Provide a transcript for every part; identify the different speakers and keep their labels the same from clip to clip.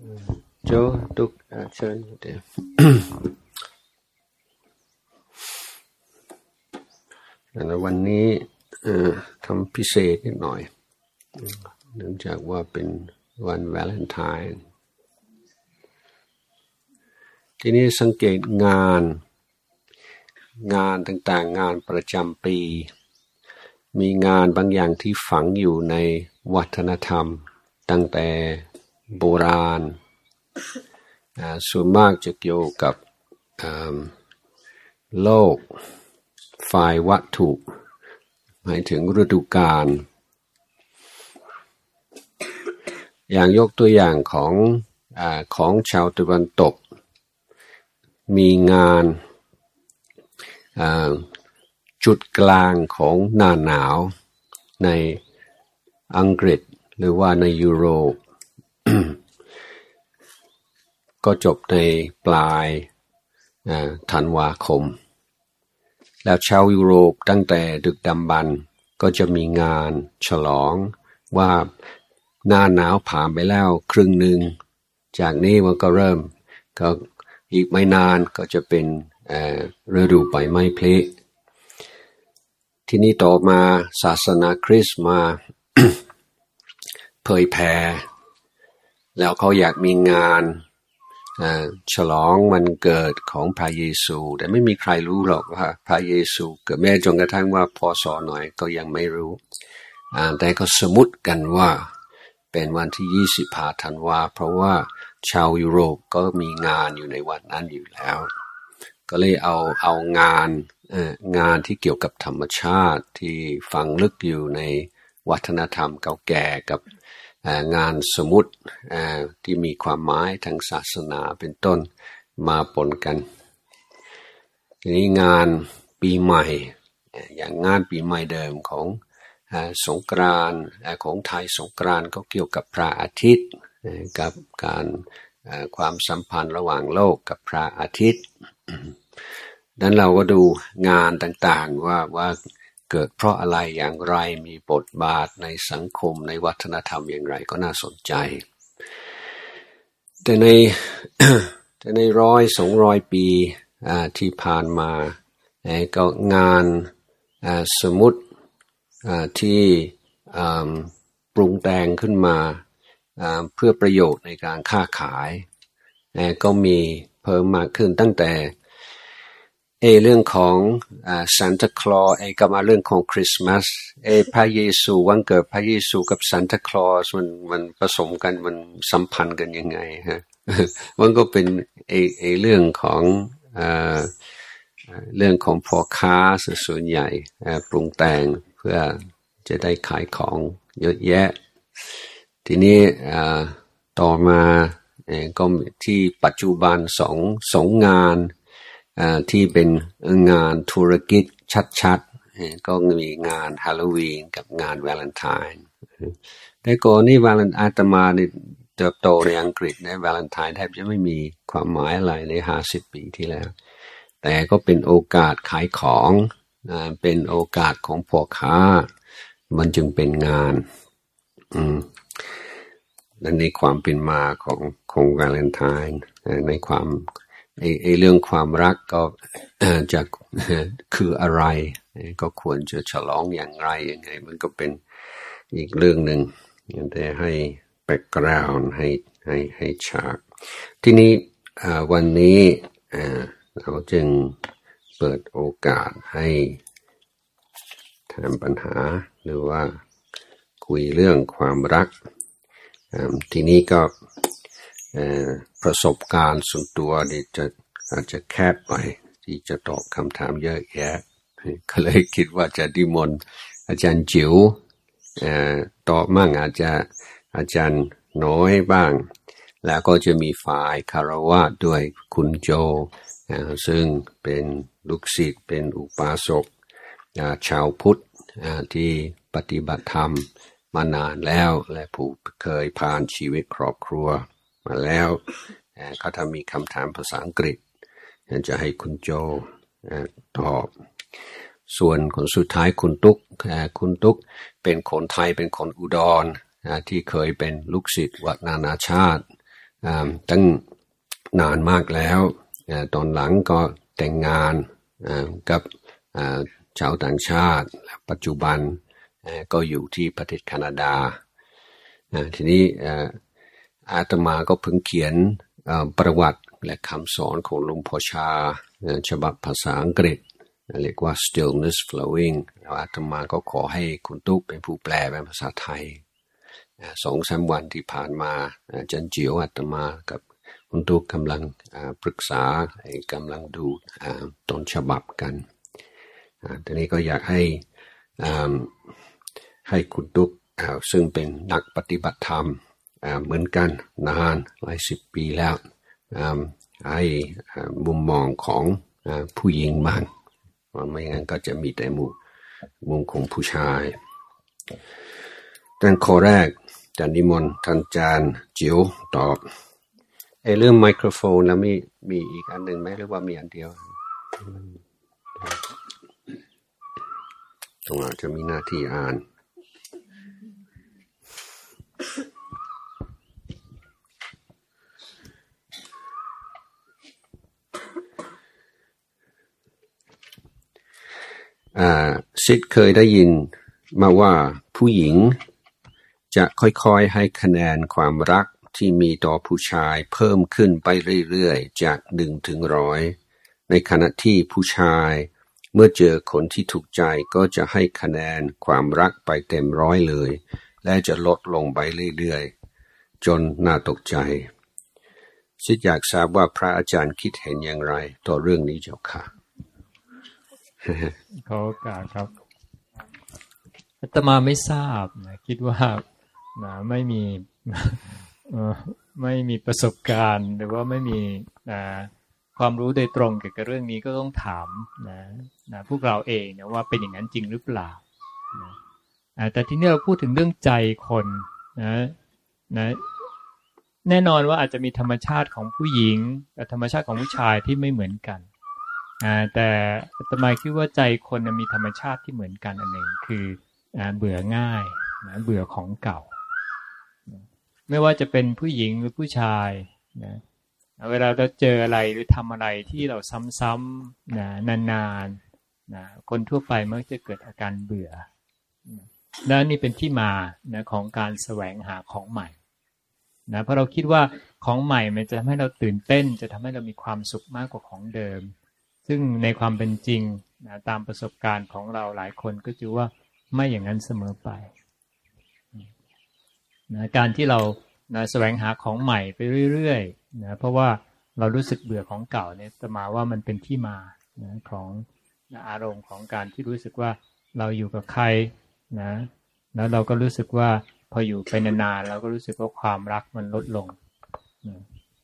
Speaker 1: โจตุกเชิญเดี๋ยววันนี้ทำพิเศษนิดหน่อยเนื่องจากว่าเป็นวันวาเลนไทน์ทีนี้สังเกตงานต่างๆงานประจำปีมีงานบางอย่างที่ฝังอยู่ในวัฒนธรรมตั้งแต่โบราณส่วนมากจะเกี่ยวกับโลกฝ่ายวัตถุหมายถึงฤดูกาลอย่างยกตัวอย่างของชาวตะวันตกมีงานจุดกลางของหน้าหนาวในอังกฤษหรือว่าในยุโรป ก็จบในปลายธันวาคมแล้วชาวยุโรปตั้งแต่ดึกดำบรรพ์ก็จะมีงานฉลองว่าหน้าหนาวผ่านไปแล้วครึ่งหนึ่งจากนี้มันก็เริ่มก็อีกไม่นานก็จะเป็นฤดูใบไม้ผลิที่นี้ต่อมาศาสนาคริสต์มา เผยแผ่แล้วเขาอยากมีงานฉลองวันเกิดของพระเยซูแต่ไม่มีใครรู้หรอกว่าพระเยซูเกิดแม้จนกระทั่งว่าพศหน่อยก็ยังไม่รู้แต่ก็สมมุติกันว่าเป็นวันที่25ธันวาเพราะว่าชาวยุโรปก็มีงานอยู่ในวันนั้นอยู่แล้วก็เลยเอางานที่เกี่ยวกับธรรมชาติที่ฝังลึกอยู่ในวัฒนธรรมเก่าแก่กับงานสมมุติที่มีความหมายทางศาสนาเป็นต้นมาปนกันทีนี้งานปีใหม่อย่างงานปีใหม่เดิมของสงกรานต์ของไทยสงกรานต์ก็เกี่ยวกับพระอาทิตย์กับการความสัมพันธ์ระหว่างโลกกับพระอาทิตย์ดังนั้นเราก็ดูงานต่างๆว่าเกิดเพราะอะไรอย่างไรมีบทบาทในสังคมในวัฒนธรรมอย่างไรก็น่าสนใจแต่ใน แต่ใน100-200 ปีที่ผ่านมาก็งานสมมุติที่ปรุงแต่งขึ้นมาเพื่อประโยชน์ในการค้าขายก็มีเพิ่มมากขึ้นตั้งแต่เรื่องของซานตาคลอสกับมาเรื่องของคริสต์มาสพระเยซูวันเกิดพระเยซูกับซานตาคลอสมันผสมกันมันสัมพันธ์กันยังไงฮะ มันก็เป็นเรื่องของพ่อค้าส่วนใหญ่ปรุงแต่งเพื่อจะได้ขายของเยอะแยะทีนี้ต่อมาก็ที่ปัจจุบันสองงานที่เป็นงานธุรกิจชัดๆก็มีงานฮาโลวีนกับงานวาเลนไทน์แต่ก่อนนี่วาเลนไทน์อาตมาเนี่ยเติบโตในอังกฤษในวาเลนไทน์แทบจะไม่มีความหมายอะไรใน50 ปีที่แล้วแต่ก็เป็นโอกาสขายของเป็นโอกาสของพ่อค้ามันจึงเป็นงานและในความเป็นมาของวาเลนไทน์ในความเรื่องความรักก็จะคืออะไรก็ควรจะฉลองอย่างไรยังไงมันก็เป็นอีกเรื่องหนึ่งแต่ให้แบ็กกราวด์ให้ฉากทีนี้วันนี้เราจึงเปิดโอกาสให้ถามปัญหาหรือว่าคุยเรื่องความรักทีนี้ก็ประสบการณ์ส่วนตัวนี่อาจจะแคบไปที่จะตอบคำถามเยอะแยะก็เลยคิดว่าจะนิมนต์อาจารย์จิ๋วตอบมั่งอาจารย์น้อยบ้างแล้วก็จะมีฝ่ายคารวะด้วยคุณโจซึ่งเป็นลูกศิษย์เป็นอุปาสกชาวพุทธที่ปฏิบัติธรรมมานานแล้วและผู้เคยผ่านชีวิตครอบครัวมาแล้วเขาถ้ามีคำถามภาษาอังกฤษจะให้คุณโจตอบส่วนคนสุดท้ายคุณตุ๊กเป็นคนไทยเป็นคนอุดรที่เคยเป็นลูกศิษย์วัดนานาชาติตั้งนานมากแล้วตอนหลังก็แต่งงานกับชาวต่างชาติปัจจุบันก็อยู่ที่ประเทศแคนาดาทีนี้อาตมาก็เพิ่งเขียนประวัติและคำสอนของหลวงพ่อชาฉบับภาษาอังกฤษเรียกว่า Stillness Flowing แล้วอาตมาก็ขอให้คุณตุ๊กเป็นผู้แปลเป็นภาษาไทย2-3 วันที่ผ่านมาจันจิ๋วอาตมากับคุณตุ๊กกำลังปรึกษากำลังดูต้นฉบับกันทีนี้ก็อยากให้คุณตุ๊กซึ่งเป็นนักปฏิบัติธรรมเหมือนกันนานหลาย10 ปีแล้วให้มุมมองของผู้หญิงบ้างไม่งั้นก็จะมีแต่มุมของผู้ชายแต่ข้อแรกจะนิมนต์ท่านอาจารย์จิ๋วตอบเรื่องไมโครโฟนแล้วมีอีกอันหนึ่งไหมหรือว่ามีอันเดียวตรงนั้นจะมีหน้าที่อ่านซิดเคยได้ยินมาว่าผู้หญิงจะค่อยๆให้คะแนนความรักที่มีต่อผู้ชายเพิ่มขึ้นไปเรื่อยๆจาก1 ถึง 100ในขณะที่ผู้ชายเมื่อเจอคนที่ถูกใจก็จะให้คะแนนความรักไปเต็ม100เลยและจะลดลงไปเรื่อยๆจนน่าตกใจซิดอยากทราบว่าพระอาจารย์คิดเห็นอย่างไรต่อเรื่องนี้เจ้าค่ะ
Speaker 2: ขอโอกาสครับอาตมาไม่ทราบนะคิดว่าไม่มีประสบการณ์หรือว่าไม่มีความรู้โดยตรงเกี่ยวกับเรื่องนี้ก็ต้องถามนะพวกเราเองนะว่าเป็นอย่างนั้นจริงหรือเปล่านะแต่ที่นี่เราพูดถึงเรื่องใจคนนะแน่นอนว่าอาจจะมีธรรมชาติของผู้หญิงกับธรรมชาติของผู้ชายที่ไม่เหมือนกันแต่อาตมาคิดว่าใจคนมีธรรมชาติที่เหมือนกันอันหนึ่งคือเบื่อง่ายนะเบื่อของเก่าไม่ว่าจะเป็นผู้หญิงหรือผู้ชายนะเวลาเราเจออะไรหรือทำอะไรที่เราซ้ำๆนะนานๆนะคนทั่วไปมักจะเกิดอาการเบื่อและนี่เป็นที่มานะของการแสวงหาของใหม่นะเพราะเราคิดว่าของใหม่มันจะทำให้เราตื่นเต้นจะทำให้เรามีความสุขมากกว่าของเดิมซึ่งในความเป็นจริงนะตามประสบการณ์ของเราหลายคนก็จะว่าไม่อย่างนั้นเสมอไปนะการที่เราแสวงหาของใหม่ไปเรื่อยๆนะเพราะว่าเรารู้สึกเบื่อของเก่าเนี่ยจะมาว่ามันเป็นที่มานะของอารมณ์ของการที่รู้สึกว่าเราอยู่กับใครนะแล้วเราก็รู้สึกว่าพออยู่ไปนานๆเราก็รู้สึกว่าความรักมันลดลงนะ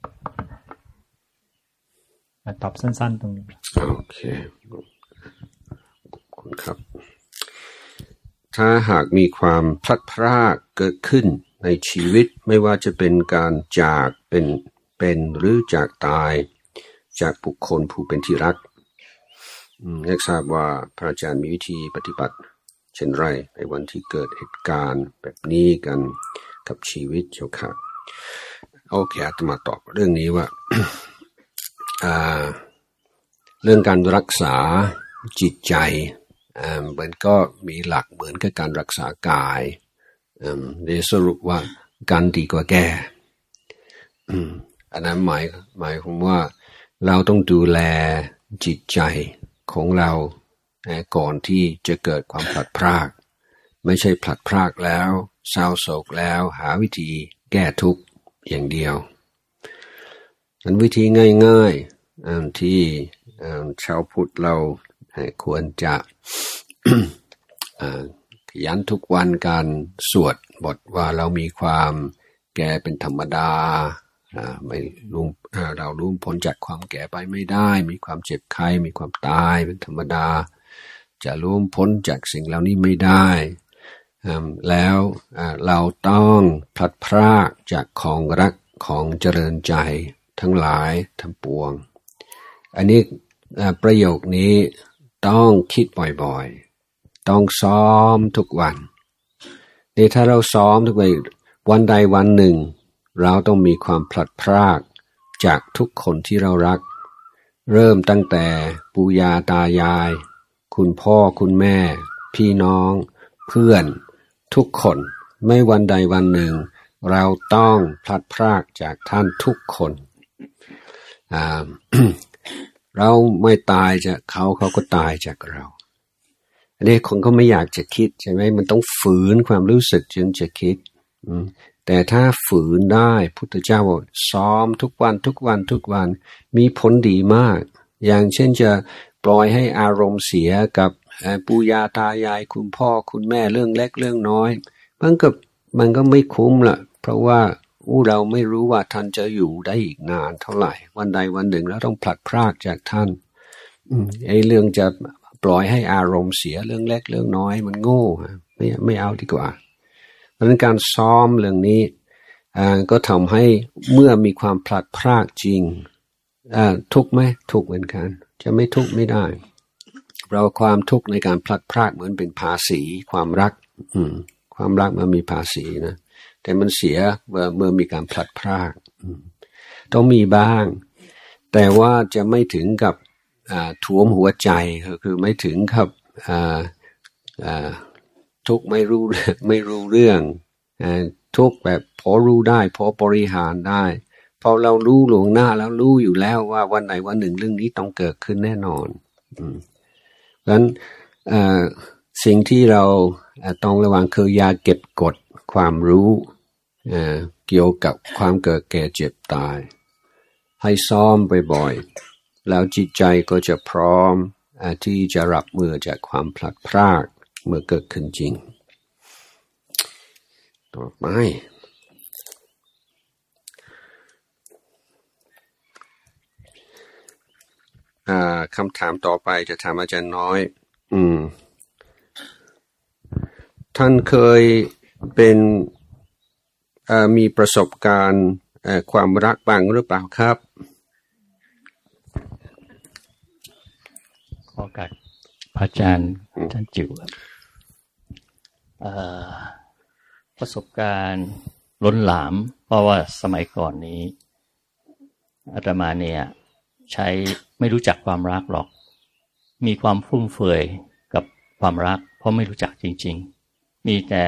Speaker 2: ตอบสั้นๆตรงนี้
Speaker 1: โอเคขอบคุณครับถ้าหากมีความพลัดพรากเกิดขึ้นในชีวิตไม่ว่าจะเป็นการจากเป็นหรือจากตายจากบุคคลผู้เป็นที่รักอยากทราบว่าพระอาจารย์มีวิธีปฏิบัติเช่นไรในวันที่เกิดเหตุการณ์แบบนี้กันกับชีวิตเจ้าค่ะโอเคอาตมาตอบเรื่องนี้ว่า เรื่องการรักษาจิตใจมันก็มีหลักเหมือนกับการรักษากายโดยสรุปว่าการดีกว่าแก้อันนั้นหมายความว่าเราต้องดูแลจิตใจของเราก่อนที่จะเกิดความพลัดพรากไม่ใช่พลัดพรากแล้วเศร้าโศกแล้วหาวิธีแก้ทุกข์อย่างเดียวอันวิธีง่ายๆที่ชาวพุทธเราควรจะ ขยันทุกวันการสวดบทว่าเรามีความแก่เป็นธรรมดาไม่เรารู้พ้นจากความแก่ไปไม่ได้มีความเจ็บไข้มีความตายเป็นธรรมดาจะรู้พ้นจากสิ่งเหล่านี้ไม่ได้แล้วเราต้องพลัดพรากจากของรักของเจริญใจทั้งหลายทั้งปวงอันนี้ประโยคนี้ต้องคิดบ่อยๆต้องซ้อมทุกวันนี่ถ้าเราซ้อมทุกวันใดวันหนึ่งเราต้องมีความพลัดพรากจากทุกคนที่เรารักเริ่มตั้งแต่ปู่ย่าตายายคุณพ่อคุณแม่พี่น้องเพื่อนทุกคนไม่วันใดวันหนึ่งเราต้องพลัดพรากจากท่านทุกคนเราไม่ตายจากเขาก็ตายจากเราอันนี้คนก็ไม่อยากจะคิดใช่ไหมมันต้องฝืนความรู้สึกจึงจะคิดแต่ถ้าฝืนได้พุทธเจ้าบอกซ้อมทุกวันมีผลดีมากอย่างเช่นจะปล่อยให้อารมณ์เสียกับปู่ย่าตายายคุณพ่อคุณแม่เรื่องเล็กเรื่องน้อยมันก็ไม่คุ้มละเพราะว่าเราไม่รู้ว่าท่านจะอยู่ได้อีกนานเท่าไหร่วันใดวันหนึ่งเราต้องพลัดพรากจากท่านเรื่องจะปล่อยให้อารมณ์เสียเรื่องเล็กเรื่องน้อยมันโง่ไม่เอาดีกว่าเพราะฉะนั้นการซ้อมเรื่องนี้ก็ทำให้เมื่อมีความพลัดพรากจริงทุกข์ไหมทุกข์เหมือนกันจะไม่ทุกข์ไม่ได้เราความทุกข์ในการพลัดพรากเหมือนเป็นภาษีความรักความรักมันมีภาษีนะแต่มันเสียเมื่อมีการพลัดพรากต้องมีบ้างแต่ว่าจะไม่ถึงกับท่วมหัวใจคือไม่ถึงกับทุกข์ไม่รู้เรื่องทุกข์แบบพอรู้ได้พอบริหารได้พอเรารู้หลวงหน้าแล้วรู้อยู่แล้วว่าวันไหนวันหนึ่งเรื่องนี้ต้องเกิดขึ้นแน่นอนเพราะฉะนั้นสิ่งที่เราต้องระวังคืออย่าเก็บกดความรู้เกี่ยวกับความเกิดแก่เจ็บตายให้ซ้อมบ่อยๆแล้วจิตใจก็จะพร้อมที่จะรับมือจากความพลัดพรากเมื่อเกิดขึ้นจริงต่อไปคำถามต่อไปจะถามอาจารย์น้อยท่านเคยเป็นมีประสบการณ์ความรักบ้างหรือเปล่าครับ
Speaker 3: ขอกับพระอาจารย์ท่านจิ๋วประสบการณ์ล้นหลามเพราะว่าสมัยก่อนนี้อาตมาเนี่ยใช้ไม่รู้จักความรักหรอกมีความฟุ่มเฟือยกับความรักเพราะไม่รู้จักจริงๆมีแต่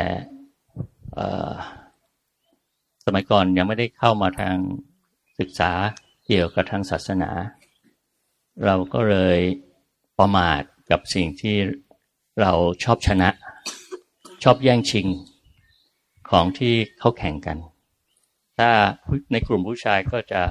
Speaker 3: สมัยก่อนยังไม่ได้เข้ามาทางศึกษาเกี่ยวกับทางศาสนาเราก็เลยประมาทกับสิ่งที่เราชอบชนะชอบแย่งชิงของที่เขาแข่งกันถ้าในกลุ่มผู้ชายก็จะ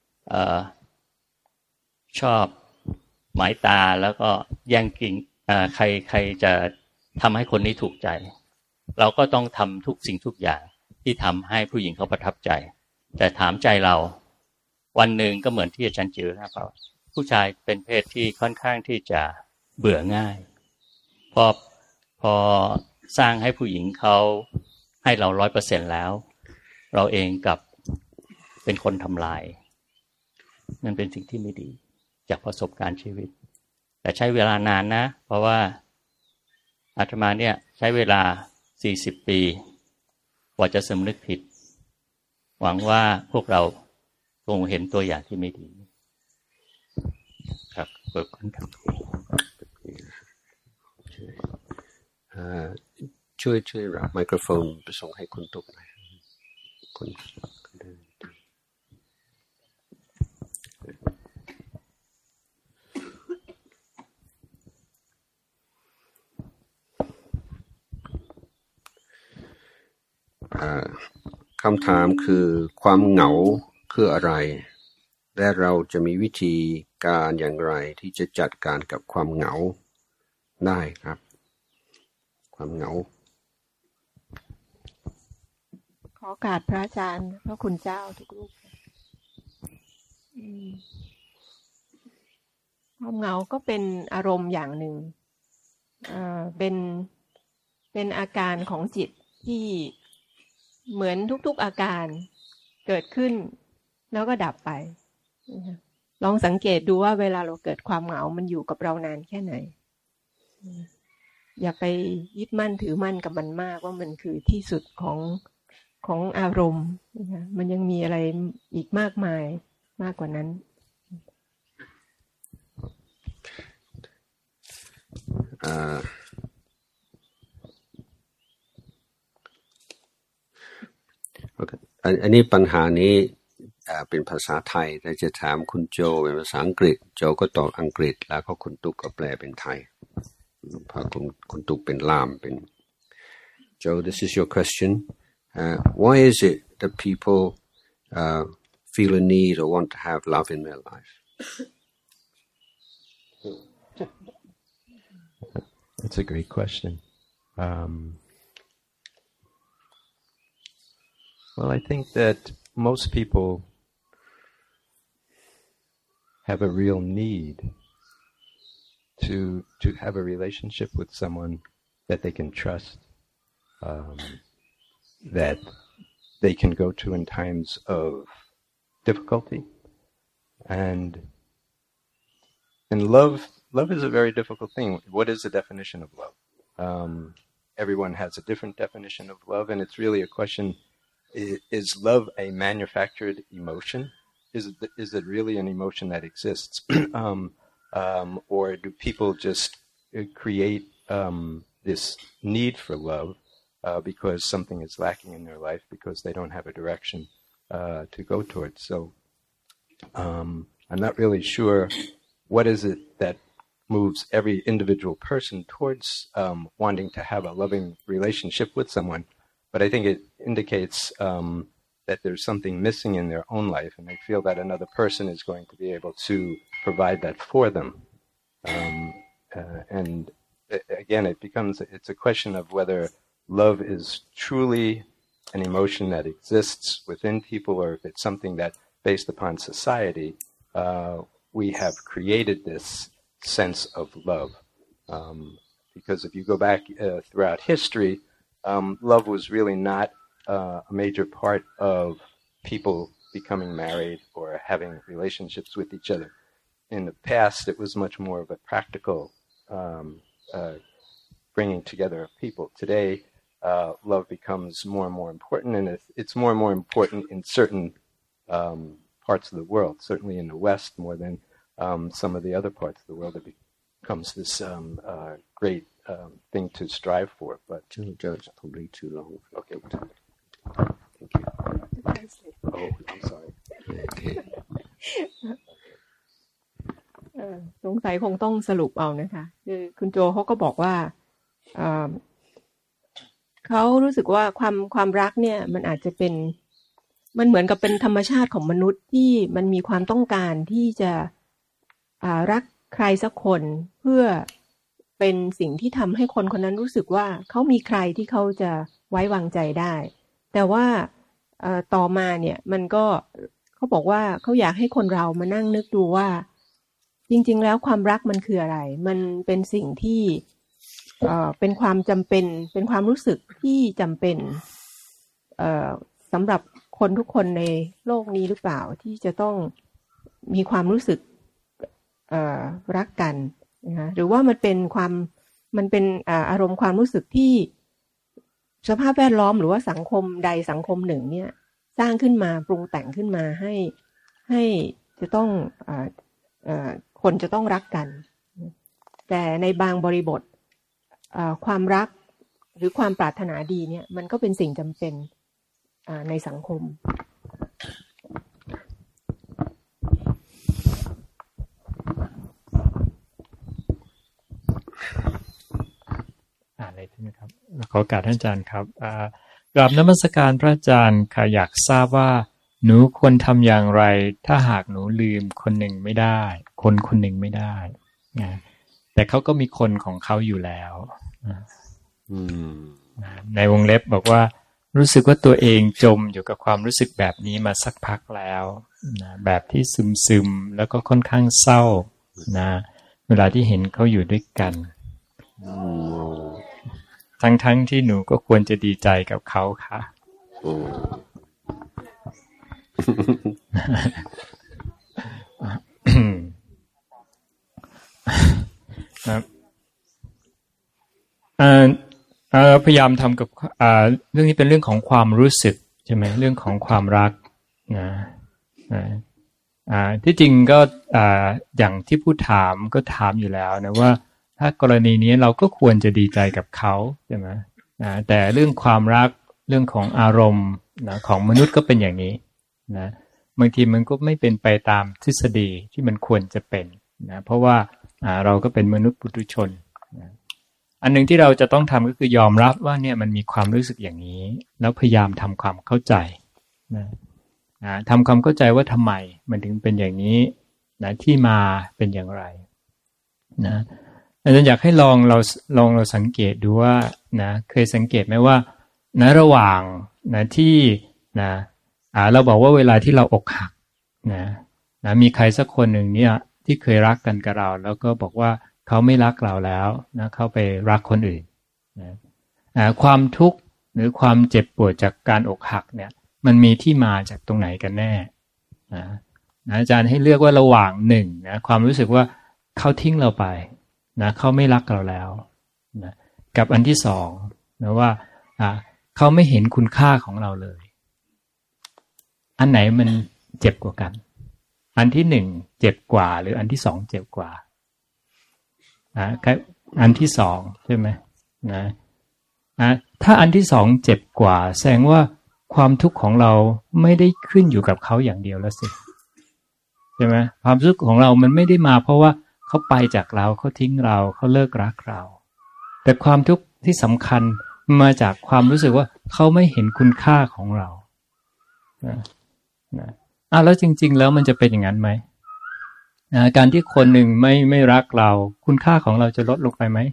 Speaker 3: ชอบหมายตาแล้วก็แย่งกินใครจะทำให้คนนี้ถูกใจเราก็ต้องทำทุกสิ่งทุกอย่างที่ทำให้ผู้หญิงเขาประทับใจแต่ถามใจเราวันหนึ่งก็เหมือนที่อาจารย์จิ๋วนะครับผู้ชายเป็นเพศที่ค่อนข้างที่จะเบื่อง่ายพอสร้างให้ผู้หญิงเขาให้เรา 100% แล้วเราเองกับเป็นคนทำลายนั่นเป็นสิ่งที่ไม่ดีจากประสบการณ์ชีวิตแต่ใช้เวลานานนะเพราะว่าอาตมาเนี่ยใช้เวลา40 ปีกว่าจะสำนึกผิดหวังว่าพวกเราคงเห็นตัวอย่างที่ไม่ดีครับขอบคุณครับ
Speaker 1: ช่วยรับไมโครโฟนไปส่งให้คุณตุ๊กหน่อยคุณคำถามคือความเหงาคืออะไรและเราจะมีวิธีการอย่างไรที่จะจัดการกับความเหงาได้ครับความเหงา
Speaker 4: ขอโอกาสพระอาจารย์พระคุณเจ้าทุกรูปความเหงาก็เป็นอารมณ์อย่างหนึ่งเป็นอาการของจิตที่เหมือนทุกๆอาการเกิดขึ้นแล้วก็ดับไปลองสังเกตดูว่าเวลาเราเกิดความเหงามันอยู่กับเรานานแค่ไหนอย่าไปยึดมั่นถือมั่นกับมันมากว่ามันคือที่สุดของของอารมณ์นะคะมันยังมีอะไรอีกมากมายมากกว่านั้น
Speaker 1: อันนี้ปัญหานี้เป็นภาษาไทยแต่จะถามคุณโจเป็นภาษาอังกฤษโจก็ตอบอังกฤษแล้วก็คุณตุ๊กก็แปลเป็นไทยเพราะคุณตุ๊กเป็นล่ามเป็น Joe, this is your question. Why is it that people feel a need or want to have love in their life?
Speaker 5: That's a great question. Well, I think that most people have a real need to have a relationship with someone that they can trust, that they can go to in times of difficulty. And love is a very difficult thing. What is the definition of love? Everyone has a different definition of love, and it's really a question, is love a manufactured emotion? Is it really an emotion that exists? Or do people just create this need for love because something is lacking in their life, because they don't have a direction to go towards? So I'm not really sure what is it that moves every individual person towards wanting to have a loving relationship with someone. But I think it indicates that there's something missing in their own life, and they feel that another person is going to be able to provide that for them. And again, it's a question of whether love is truly an emotion that exists within people, or if it's something that, based upon society, we have created this sense of love. Because if you go back throughout history, love was really not a major part of people becoming married or having relationships with each other. In the past, it was much more of a practical bringing together of people. Today, love becomes more and more important, and it's more and more important in certain parts of the world, certainly in the West more than some of the other parts of the world. It becomes this great thing to strive for. But
Speaker 1: Judge, probably too long.
Speaker 5: Okay.
Speaker 1: Thank you. Oh, I'm sorry. Okay.
Speaker 4: สงสัยคงต้องสรุปเอานะคะคือคุณโจเขาก็บอกว่าเขารู้สึกว่าความรักเนี่ยมันอาจจะเป็นมันเหมือนกับเป็นธรรมชาติของมนุษย์ที่มันมีความต้องการที่จะรักใครสักคนเพื่อเป็นสิ่งที่ทำให้คนคนนั้นรู้สึกว่าเขามีใครที่เขาจะไว้วางใจได้แต่ว่าต่อมาเนี่ยมันก็เขาบอกว่าเขาอยากให้คนเรามานั่งนึกดูว่าจริงๆแล้วความรักมันคืออะไรมันเป็นสิ่งที่เป็นความจำเป็นเป็นความรู้สึกที่จำเป็นสำหรับคนทุกคนในโลกนี้หรือเปล่าที่จะต้องมีความรู้สึกรักกันนะคะหรือว่ามันเป็นอารมณ์ความรู้สึกที่สภาพแวดล้อมหรือว่าสังคมใดสังคมหนึ่งเนี่ยสร้างขึ้นมาปรุงแต่งขึ้นมาให้จะต้องคนจะต้องรักกันแต่ในบางบริบทความรักหรือความปรารถนาดีเนี่ยมันก็เป็นสิ่งจำเป็นในสังคม
Speaker 2: อะไรใช่ไหมครับขอโอกาสท่านอาจารย์ครับกราบนมัสการพระอาจารย์ค่ะอยากทราบว่าหนูควรทำอย่างไรถ้าหากหนูลืมคนหนึ่งไม่ได้คนหนึ่งไม่ได้นะแต่เขาก็มีคนของเขาอยู่แล้วในวงเล็บบอกว่ารู้สึกว่าตัวเองจมอยู่กับความรู้สึกแบบนี้มาสักพักแล้วนะแบบที่ซึมๆแล้วก็ค่อนข้างเศร้านะเวลาที่เห็นเขาอยู่ด้วยกันทั้งที่หนูก็ควรจะดีใจกับเขาค่ะครับพยายามทำกับเรื่องนี้เป็นเรื่องของความรู้สึกช่ไหมเรื่องของความรักนะที่จริงก็อย่างที่ผู้ถามก็ถามอยู่แล้วนะว่าถ้ากรณีนี้เราก็ควรจะดีใจกับเขาใช่ไหมแต่เรื่องความรักเรื่องของอารมณ์นะของมนุษย์ก็เป็นอย่างนี้นะบางทีมันก็ไม่เป็นไปตามทฤษฎีที่มันควรจะเป็นนะเพราะว่าเราก็เป็นมนุษย์ปุถุชนนะอันหนึ่งที่เราจะต้องทำก็คือยอมรับว่าเนี่ยมันมีความรู้สึกอย่างนี้แล้วพยายามทำความเข้าใจนะทำความเข้าใจว่าทำไมมันถึงเป็นอย่างนี้นะที่มาเป็นอย่างไรนะอาจารย์อยากให้ลองเราสังเกตดูว่านะเคยสังเกตไหมว่านะระหว่างนะที่นะเราบอกว่าเวลาที่เราอกหักนะมีใครสักคนหนึ่งเนี่ยที่เคยรักกันกับเราแล้วก็บอกว่าเขาไม่รักเราแล้วนะเขาไปรักคนอื่นนะความทุกข์หรือความเจ็บปวดจากการอกหักเนี่ยมันมีที่มาจากตรงไหนกันแน่นะอาจารย์ให้เลือกว่าระหว่างหนึ่งนะความรู้สึกว่าเขาทิ้งเราไปนะเขาไม่รักเราแล้วนะกับอันที่สองนะว่าเขาไม่เห็นคุณค่าของเราเลยอันไหนมันเจ็บกว่ากันอันที่หนึ่งเจ็บกว่าหรืออันที่สองเจ็บกว่าอันที่สองใช่ไหมนะถ้าอันที่สองเจ็บกว่าแสดงว่าความทุกข์ของเราไม่ได้ขึ้นอยู่กับเขาอย่างเดียวแล้วสิใช่ไหมความทุกข์ของเรามันไม่ได้มาเพราะว่าเขาไปจากเราเขาทิ้งเราเขาเลิกรักเราแต่ความทุกข์ที่สำคัญมาจากความรู้สึกว่าเขาไม่เห็นคุณค่าของเราแล้วจริงๆแล้วมันจะเป็นอย่างนั้นไหมการที่คนหนึ่งไม่รักเราคุณค่าของเราจะลดลงไปไหม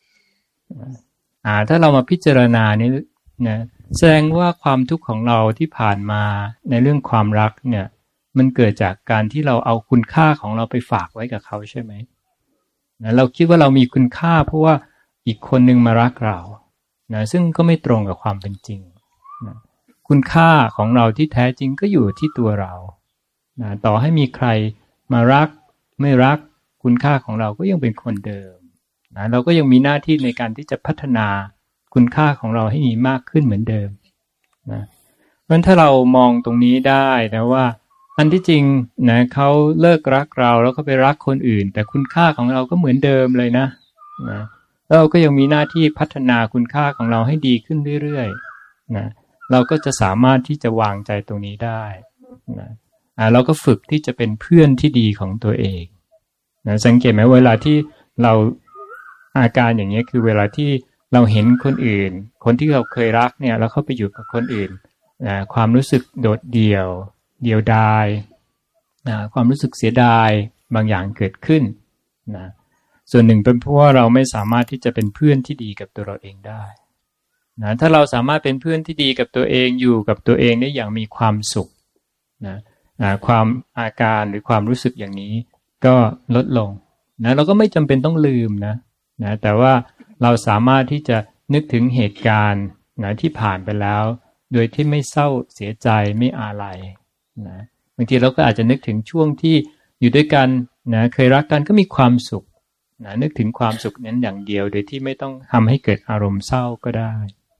Speaker 2: ถ้าเรามาพิจารณานี้นะแสดงว่าความทุกข์ของเราที่ผ่านมาในเรื่องความรักเนี่ยมันเกิดจากการที่เราเอาคุณค่าของเราไปฝากไว้กับเขาใช่ไหมนะเราคิดว่าเรามีคุณค่าเพราะว่าอีกคนหนึ่งมารักเรานะซึ่งก็ไม่ตรงกับความเป็นจริงนะคุณค่าของเราที่แท้จริงก็อยู่ที่ตัวเรานะต่อให้มีใครมารักไม่รักคุณค่าของเราก็ยังเป็นคนเดิมนะเราก็ยังมีหน้าที่ในการที่จะพัฒนาคุณค่าของเราให้มีมากขึ้นเหมือนเดิมนะเพราะฉะนั้นถ้าเรามองตรงนี้ได้นะว่าอันที่จริงนะเขาเลิกรักเราแล้วก็ไปรักคนอื่นแต่คุณค่าของเราก็เหมือนเดิมเลยนะเราก็ยังมีหน้าที่พัฒนาคุณค่าของเราให้ดีขึ้นเรื่อยๆนะเราก็จะสามารถที่จะวางใจตรงนี้ได้นะเราก็ฝึกที่จะเป็นเพื่อนที่ดีของตัวเองนะสังเกตไหมเวลาที่เราอาการอย่างนี้คือเวลาที่เราเห็นคนอื่นคนที่เราเคยรักเนี่ยแล้วเขาไปอยู่กับคนอื่นความรู้สึกโดดเดี่ยวดายความรู้สึกเสียดายบางอย่างเกิดขึ้นนะส่วนหนึ่งเป็นเพราะว่าเราไม่สามารถที่จะเป็นเพื่อนที่ดีกับตัวเราเองได้นะถ้าเราสามารถเป็นเพื่อนที่ดีกับตัวเองอยู่กับตัวเองได้อย่างมีความสุขนะความอาการหรือความรู้สึกอย่างนี้ก็ลดลงนะเราก็ไม่จำเป็นต้องลืมนะแต่ว่าเราสามารถที่จะนึกถึงเหตุการณ์นะที่ผ่านไปแล้วโดยที่ไม่เศร้าเสียใจไม่อาลัยนะบางทีเราก็อาจจะนึกถึงช่วงที่อยู่ด้วยกันนะเคยรักกันก็มีความสุขนะนึกถึงความสุขนั้นอย่างเดียวโดยที่ไม่ต้องทำให้เกิดอารมณ์เศร้าก็ได้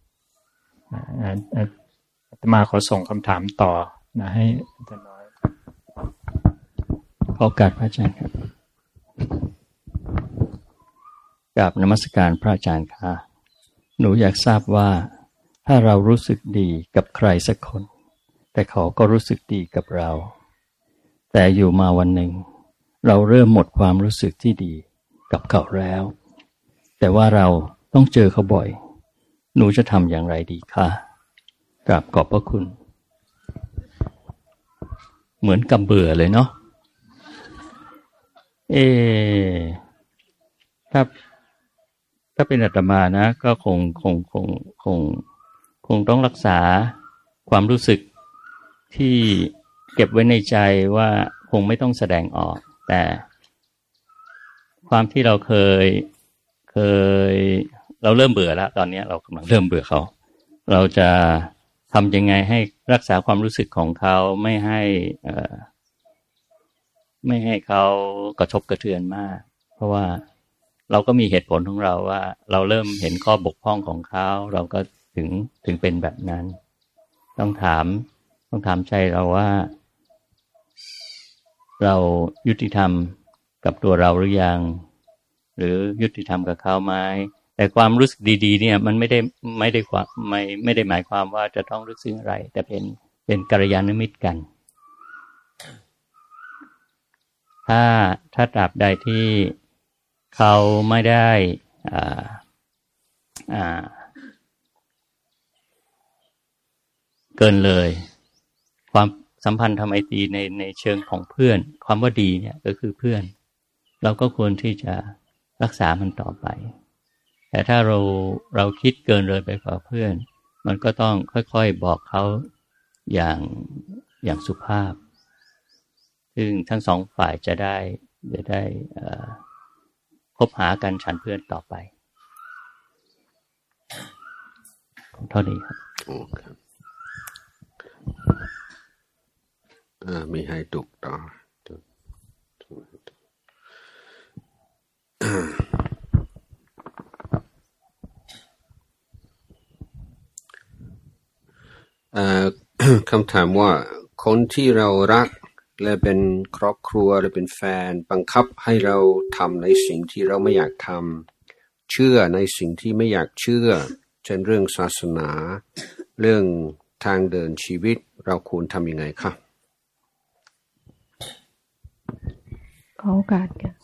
Speaker 2: อาตมาขอส่งคำถามต่อนะให้อาจารย์น้อย
Speaker 3: ขอโอกาสพระอาจารย์ครับกราบนมัสการพระอาจารย์ค่ะหนูอยากทราบว่าถ้าเรารู้สึกดีกับใครสักคนแต่เขาก็รู้สึกดีกับเราแต่อยู่มาวันหนึ่งเราเริ่มหมดความรู้สึกที่ดีกับเขาแล้วแต่ว่าเราต้องเจอเขาบ่อยหนูจะทำอย่างไรดีคะกราบขอบพระคุณเหมือนกับเบื่อเลยเนาะถ้าเป็นอาตมานะก็คงต้องรักษาความรู้สึกที่เก็บไว้ในใจว่าคงไม่ต้องแสดงออกแต่ความที่เราเคยเราเริ่มเบื่อแล้วตอนนี้เรากำลังเริ่มเบื่อเขาเราจะทำยังไงให้รักษาความรู้สึกของเขาไม่ให้เขากระทบกระเทือนมากเพราะว่าเราก็มีเหตุผลของเราว่าเราเริ่มเห็นข้อบกพร่องของเขาเราก็ถึงเป็นแบบนั้นต้องถามใจเราว่าเรายุติธรรมกับตัวเราหรือยังหรือยุติธรรมกับเขาไหมแต่ความรู้สึกดีๆเนี่ยมันไม่ได้หมายความว่าจะต้องรู้สึกอะไรแต่เป็นกัลยาณมิตรกันถ้าตราบใดที่เขาไม่ได้เกินเลยความสัมพันธ์ทางไมตรีในเชิงของเพื่อนความว่าดีเนี่ยก็คือเพื่อนเราก็ควรที่จะรักษามันต่อไปแต่ถ้าเราคิดเกินเลยไปกว่าเพื่อนมันก็ต้องค่อยๆบอกเขาอย่างสุภาพซึ่งทั้งสองฝ่ายจะได้คบหากันฉันเพื่อนต่อไปเท่านี้ครับ
Speaker 1: มีให้ตุกต่อคำถามว่าคนที่เรารักและเป็นครอบครัวและเป็นแฟนบังคับให้เราทำในสิ่งที่เราไม่อยากทำเชื่อในสิ่งที่ไม่อยากเชื่อเช่นเรื่องศาสนาเรื่องทางเดินชีวิตเราควรทำยังไงคะ
Speaker 4: ขอโอกาสค่ะ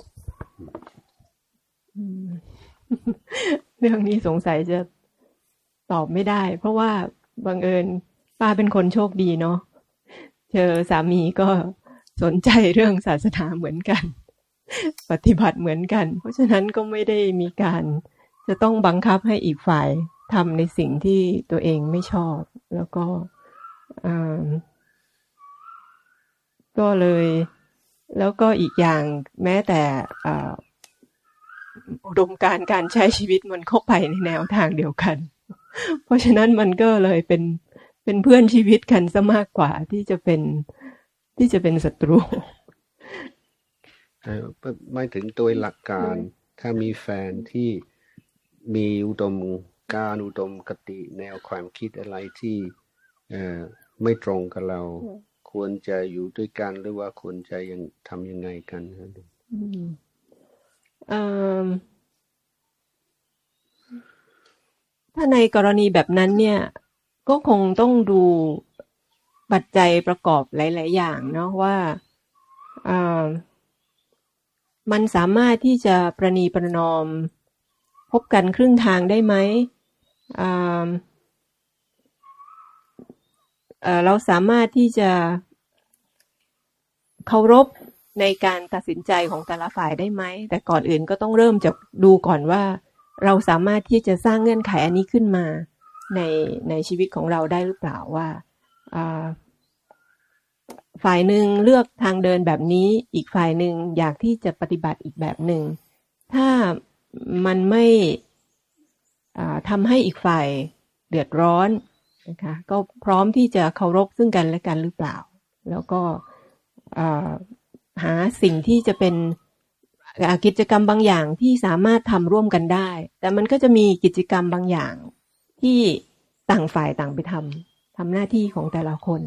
Speaker 4: เรื่องนี้สงสัยจะตอบไม่ได้เพราะว่าบังเอิญป้าเป็นคนโชคดีเนาะเจอสามีก็สนใจเรื่องศาสนาเหมือนกันปฏิบัติเหมือนกันเพราะฉะนั้นก็ไม่ได้มีการจะต้องบังคับให้อีกฝ่ายทำในสิ่งที่ตัวเองไม่ชอบแล้วก็เลยแล้วก็อีกอย่างแม้แต่อุดมการใช้ชีวิตมันเข้าไปในแนวทางเดียวกันเพราะฉะนั้นมันก็เลยเป็นเพื่อนชีวิตกันซะมากกว่าที่จะเป็นศัตรู
Speaker 1: ไม่ถึงโดยหลักการถ้ามีแฟนที่มีอุดมคติแนวความคิดอะไรที่ไม่ตรงกับเราควรจะอยู่ด้วยกันหรือว่าควรจะยังทำยังไงกันครับ
Speaker 4: ถ้าในกรณีแบบนั้นเนี่ยก็คงต้องดูปัจจัยประกอบหลายๆอย่างเนาะว่ามันสามารถที่จะประนีประนอมพบกันครึ่งทางได้ไหมเราสามารถที่จะเคารพในการตัดสินใจของแต่ละฝ่ายได้ไหมแต่ก่อนอื่นก็ต้องเริ่มจากดูก่อนว่าเราสามารถที่จะสร้างเงื่อนไขอันนี้ขึ้นมาในชีวิตของเราได้หรือเปล่าว่าฝ่ายหนึ่งเลือกทางเดินแบบนี้อีกฝ่ายหนึ่งอยากที่จะปฏิบัติอีกแบบหนึ่งถ้ามันไม่ทำให้อีกฝ่ายเดือดร้อนนะคะก็พร้อมที่จะเคารพซึ่งกันและกันหรือเปล่าแล้วก็หาสิ่งที่จะเป็นกิจกรรมบางอย่างที่สามารถทำร่วมกันได้แต่มันก็จะมีกิจกรรมบางอย่างที่ต่างฝ่ายต่างไปทำหน้าที่ของแต่ละคน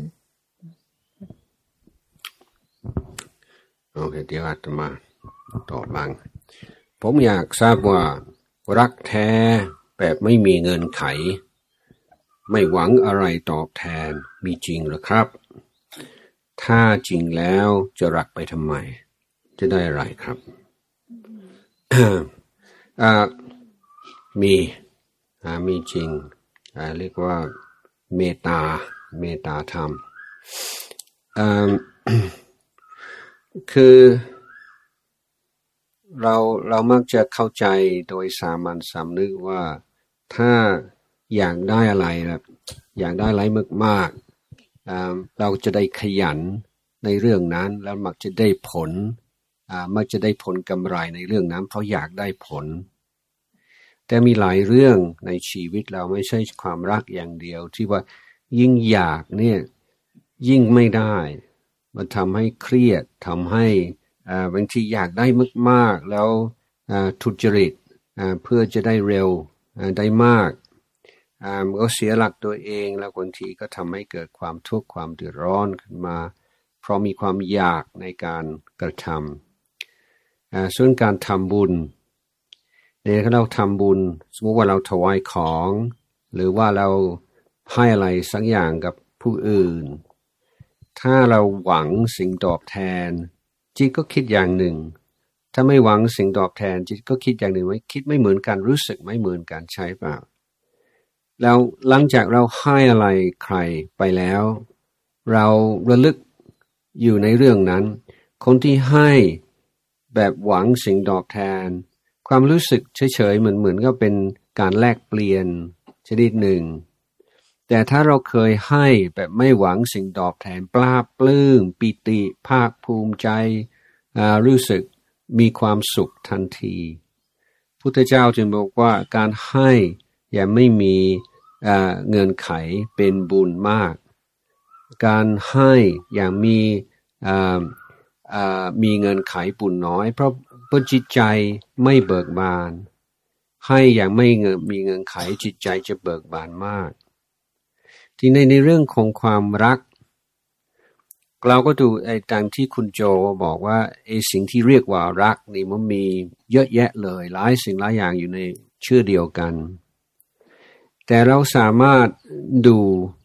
Speaker 1: โอเคเดี๋ยวอาตมาตอบบ้างผมอยากทราบว่ารักแท้แบบไม่มีเงินไขไม่หวังอะไรตอบแทนมีจริงหรือครับถ้าจริงแล้วจะรักไปทำไมจะได้อะไรครับ มีจริงเรียกว่าเมตตาธรรมคือเรามักจะเข้าใจโดยสามัญสำนึกว่าถ้าอยากได้อะไรมากๆเราจะได้ขยันในเรื่องนั้นแล้วมักจะได้ผลกำไรในเรื่องนั้นเพราะอยากได้ผลแต่มีหลายเรื่องในชีวิตเราไม่ใช่ความรักอย่างเดียวที่ว่ายิ่งอยากเนี่ยยิ่งไม่ได้มันทำให้เครียดทำให้บางทีอยากได้มากๆแล้วทุจริตเพื่อจะได้เร็วได้มากก็เสียหลักตัวเองแล้วบางทีก็ทำให้เกิดความทุกข์ความเดือดร้อนขึ้นมาเพราะมีความอยากในการกระทำส่วนการทำบุญเนี่ยเราทำบุญสมมติว่าเราถวายของหรือว่าเราให้อะไรสักอย่างกับผู้อื่นถ้าเราหวังสิ่งตอบแทนจิตก็คิดอย่างหนึ่งถ้าไม่หวังสิ่งตอบแทนจิตก็คิดอย่างหนึ่งไว้คิดไม่เหมือนกันรู้สึกไม่เหมือนกันใช่เปล่าแล้วหลังจากเราให้อะไรใครไปแล้วเราระลึกอยู่ในเรื่องนั้นคนที่ให้แบบหวังสิ่งตอบแทนความรู้สึกเฉยๆเหมือนก็เป็นการแลกเปลี่ยนชนิดหนึ่งแต่ถ้าเราเคยให้แบบไม่หวังสิ่งตอบแทนปลาบปลื้มปิติภาคภูมิใจรู้สึกมีความสุขทันทีพุทธเจ้าจึงบอกว่าการให้อย่าไม่มีเงื่อนไขเป็นบุญมากการให้อย่างมีเงื่อนไขบุญน้อยเพราะจิตใจไม่เบิกบานให้อย่างไม่มีเงื่อนไขจิตใจจะเบิกบานมากที่ในเรื่องของความรักเราก็ดูตามที่คุณโจบอกว่าสิ่งที่เรียกว่ารักนี่มันมีเยอะแยะเลยหลายสิ่งหลายอย่างอยู่ในชื่อเดียวกันแต่เราสามารถดู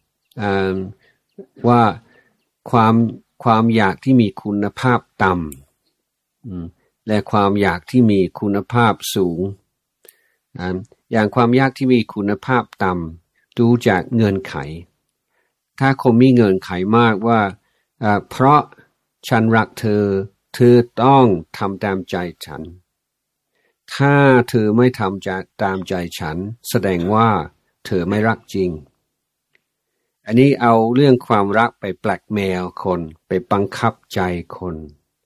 Speaker 1: ว่าความอยากที่มีคุณภาพต่ำและความอยากที่มีคุณภาพสูงอย่างความอยากที่มีคุณภาพต่ำดูจากเงื่อนไขถ้าคนมีเงื่อนไขมากว่าเพราะฉันรักเธอต้องทำตามใจฉันถ้าเธอไม่ทำตามใจฉันแสดงว่าเธอไม่รักจริงอันนี้เอาเรื่องความรักไปแบล็กเมลคนไปบังคับใจคน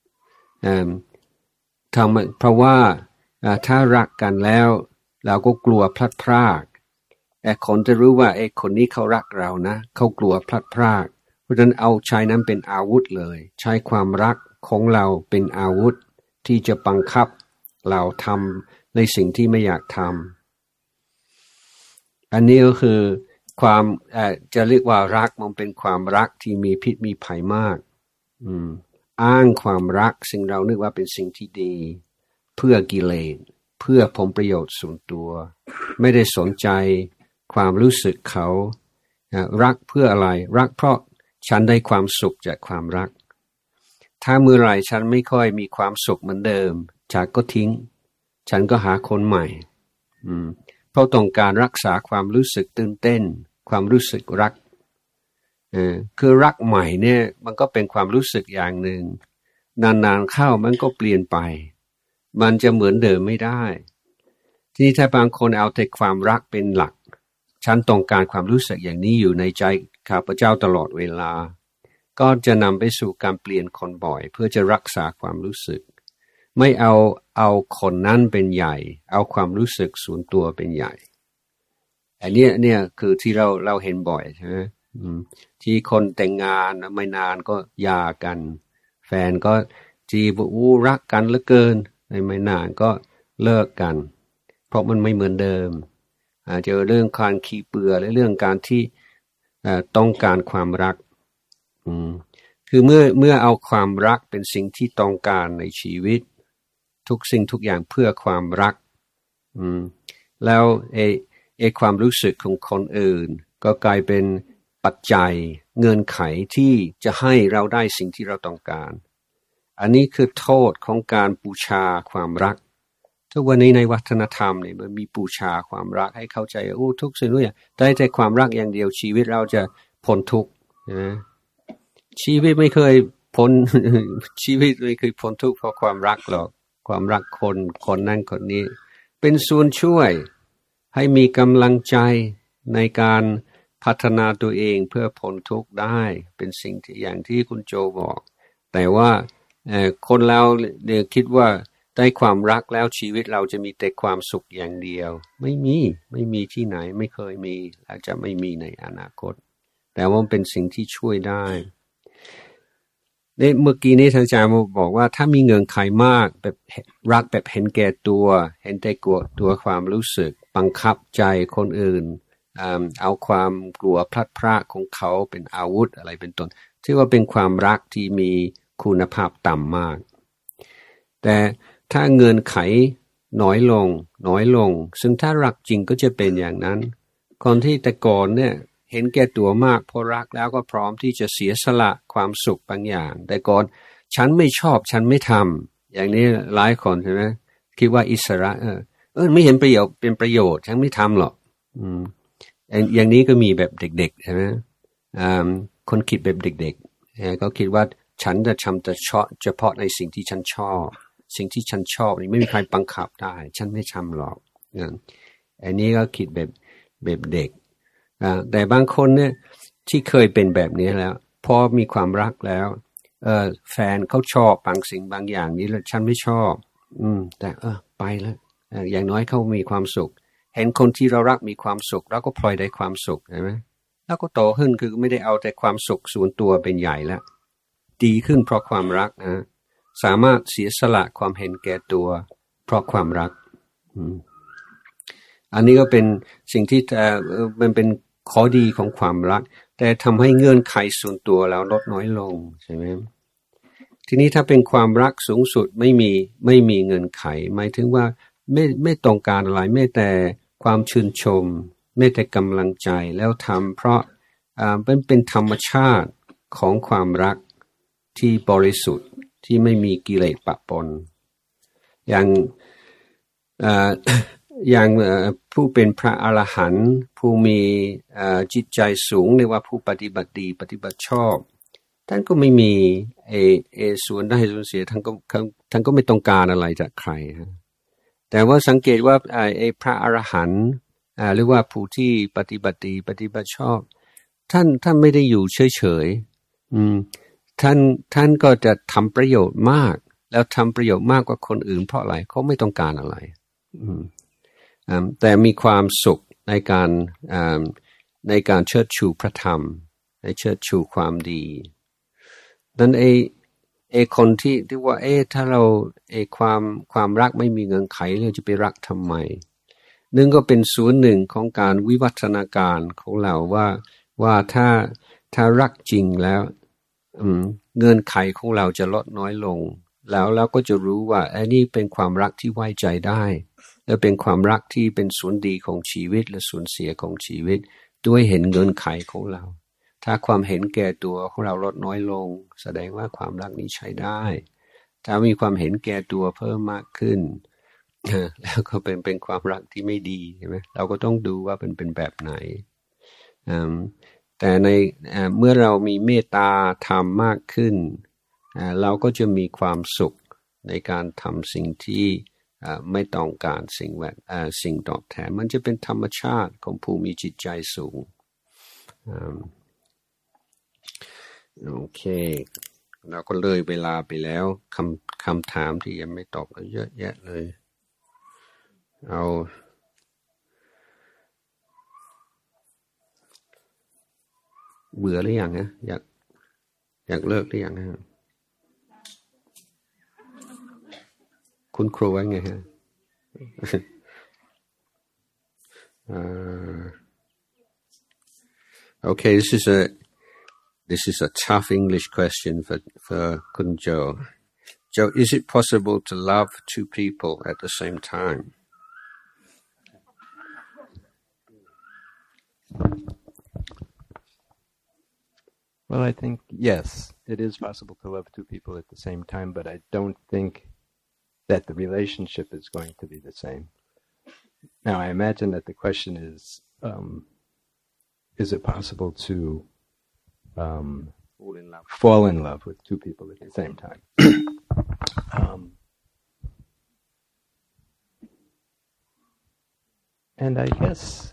Speaker 1: เพราะว่าถ้ารักกันแล้วเราก็กลัวพลัดพรากแต่คนจะรู้ว่าคนนี้เขารักเรานะเขากลัวพลัดพรากเพราะฉะนั้นเอาใช้นั้นเป็นอาวุธเลยใช้ความรักของเราเป็นอาวุธที่จะบังคับเราทำในสิ่งที่ไม่อยากทำอันนี้ก็คือความจะเรียกว่ารักมันเป็นความรักที่มีพิษมีภัยมากอ้างความรักสิ่งเรานึกว่าเป็นสิ่งที่ดีเพื่อกิเลสเพื่อผลประโยชน์ส่วนตัวไม่ได้สนใจความรู้สึกเขารักเพื่ออะไรรักเพราะฉันได้ความสุขจากความรักถ้าเมื่อไหร่ฉันไม่ค่อยมีความสุขเหมือนเดิมฉันก็ทิ้งฉันก็หาคนใหม่เพราะต้องการรักษาความรู้สึกตื่นเต้นความรู้สึกรักคือรักใหม่เนี่ยมันก็เป็นความรู้สึกอย่างหนึ่งนานๆเข้ามันก็เปลี่ยนไปมันจะเหมือนเดิมไม่ได้ทีนี้ถ้าบางคนเอาแต่ความรักเป็นหลักฉันต้องการความรู้สึกอย่างนี้อยู่ในใจข้าพเจ้าตลอดเวลาก็จะนำไปสู่การเปลี่ยนคนบ่อยเพื่อจะรักษาความรู้สึกไม่เอาคนนั้นเป็นใหญ่เอาความรู้สึกส่วนตัวเป็นใหญ่อันนี้เนี่ยคือที่เราเห็นบ่อยใช่ไหมที่คนแต่งงานไม่นานก็หย่ากันแฟนก็จีบรักกันเหลือเกินไม่นานก็เลิกกันเพราะมันไม่เหมือนเดิมเจอเรื่องการขี้เบื่อและเรื่องการที่ต้องการความรักคือเมื่อเอาความรักเป็นสิ่งที่ต้องการในชีวิตทุกสิ่งทุกอย่างเพื่อความรักแล้วความรู้สึกของคนอื่นก็กลายเป็นปัจจัยเงื่อนไขที่จะให้เราได้สิ่งที่เราต้องการอันนี้คือโทษของการบูชาความรักทุกวันนี้ในวัฒนธรรมเนี่ยมันมีบูชาความรักให้เข้าใจทุกสิ่งทุกอย่างได้แต่ความรักอย่างเดียวชีวิตเราจะพ้นทุกข์นะชีวิตไม่เคยพ้น ชีวิตไม่เคยพ้นทุกข์เพราะความรักหรอกความรักคนนั้นคนนี้เป็นส่วนช่วยให้มีกำลังใจในการพัฒนาตัวเองเพื่อพ้นทุกข์ได้เป็นสิ่งที่อย่างที่คุณโจบอกแต่ว่าคนเราเนี่ยคิดว่าได้ความรักแล้วชีวิตเราจะมีแต่ความสุขอย่างเดียวไม่มีที่ไหนไม่เคยมีและจะไม่มีในอนาคตแต่ว่าเป็นสิ่งที่ช่วยได้เมื่อกี้นี้ท่านอาจารย์บอกว่าถ้ามีเงื่อนไขมากแบบรักแบบเห็นแก่ตัวเห็นแต่ตัวความรู้สึกบังคับใจคนอื่นเอาความกลัวพลัดพรากของเขาเป็นอาวุธอะไรเป็นต้นที่ว่าเป็นความรักที่มีคุณภาพต่ำมากแต่ถ้าเงื่อนไขน้อยลงซึ่งถ้ารักจริงก็จะเป็นอย่างนั้นคนที่แต่ก่อนเนี่ยเห็นแก่ตัวมากพอรักแล้วก็พร้อมที่จะเสียสละความสุขบางอย่างแต่ก่อนฉันไม่ชอบฉันไม่ทำอย่างนี้หลายคนใช่ไหมคิดว่าอิสระไม่เห็นประโยชน์เป็นประโยชน์ฉันไม่ทำหรอกอย่างนี้ก็มีแบบเด็กๆใช่ไหมคนคิดแบบเด็กๆก็คิดว่าฉันจะทำแต่เฉพาะในสิ่งที่ฉันชอบสิ่งที่ฉันชอบนี่ไม่มีใครบังคับได้ฉันไม่ทำหรอกอันนี้ก็คิดแบบเด็กแต่บางคนเนี่ยที่เคยเป็นแบบนี้แล้วพอมีความรักแล้วแฟนเขาชอบบางสิ่งบางอย่างนี้แล้วฉันไม่ชอบแต่ไปแล้วอย่างน้อยเขามีความสุขเห็นคนที่เรารักมีความสุขเราก็พลอยได้ความสุขใช่ไหมแล้วก็โตขึ้นคือไม่ได้เอาแต่ความสุขส่วนตัวเป็นใหญ่แล้วดีขึ้นเพราะความรักนะสามารถเสียสละความเห็นแก่ตัวเพราะความรักอันนี้ก็เป็นสิ่งที่มันเป็นข้อดีของความรักแต่ทำให้เงื่อนไขส่วนตัวแล้วลดน้อยลงใช่ไหมทีนี้ถ้าเป็นความรักสูงสุดไม่มีเงื่อนไขหมายถึงว่าไม่ต้องการอะไรไม่แต่ความชื่นชมไม่แต่กำลังใจแล้วทำเพราะเป็นธรรมชาติของความรักที่บริสุทธิ์ที่ไม่มีกิเลสปะปนอย่างผู้เป็นพระอรหันต์ผู้มีจิตใจสูงเรียกว่าผู้ปฏิบัติดีปฏิบัติชอบท่านก็ไม่มีส่วนได้ส่วนเสียท่านก็ไม่ต้องการอะไรจากใครแต่ว่าสังเกตว่าพระอรหันต์หรือว่าผู้ที่ปฏิบัติดีปฏิบัติชอบท่านไม่ได้อยู่เฉยๆท่านก็จะทำประโยชน์มากแล้วทำประโยชน์มากกว่าคนอื่นเพราะอะไรเขาไม่ต้องการอะไรแต่มีความสุขในการเชิดชูพระธรรมในเชิดชูความดีนั้นคนที่ว่าถ้าเราความรักไม่มีเงื่อนไขเราจะไปรักทำไมนึงก็เป็นส่วนหนึ่งของการวิวัฒนาการของเราว่าถ้ารักจริงแล้วเงื่อนไขของเราจะลดน้อยลงแล้วเราก็จะรู้ว่านี่เป็นความรักที่ไว้ใจได้และเป็นความรักที่เป็นส่วนดีของชีวิตและส่วนเสียของชีวิตด้วยเห็นเงื่อนไขของเราถ้าความเห็นแก่ตัวของเราลดน้อยลงแสดงว่าความรักนี้ใช้ได้ถ้ามีความเห็นแก่ตัวเพิ่มมากขึ้นแล้วก็เป็นความรักที่ไม่ดีใช่ไหมเราก็ต้องดูว่าเป็นแบบไหนแต่ในเมื่อเรามีเมตตาธรรมมากขึ้นเราก็จะมีความสุขในการทำสิ่งที่ไม่ต้องการสิ่งตอบแทนมันจะเป็นธรรมชาติของผู้มีจิตใจสูงโอเคเราก็เลยเวลาไปแล้วคำถามที่ยังไม่ตอบก็เยอะแยะเลยเอาเบื่อหรือยังนะอยากเลิกหรือยังนะคุณครูว่าไงฮะOkay, this is a tough English question for Kun Joe. Joe, is it possible to love two people at the same time?
Speaker 5: Well, I think, yes, it is possible to love two people at the same time, but I don't think that the relationship is going to be the same. Now, I imagine that the question is it possible to fall in love with two people at the same time? And I guess,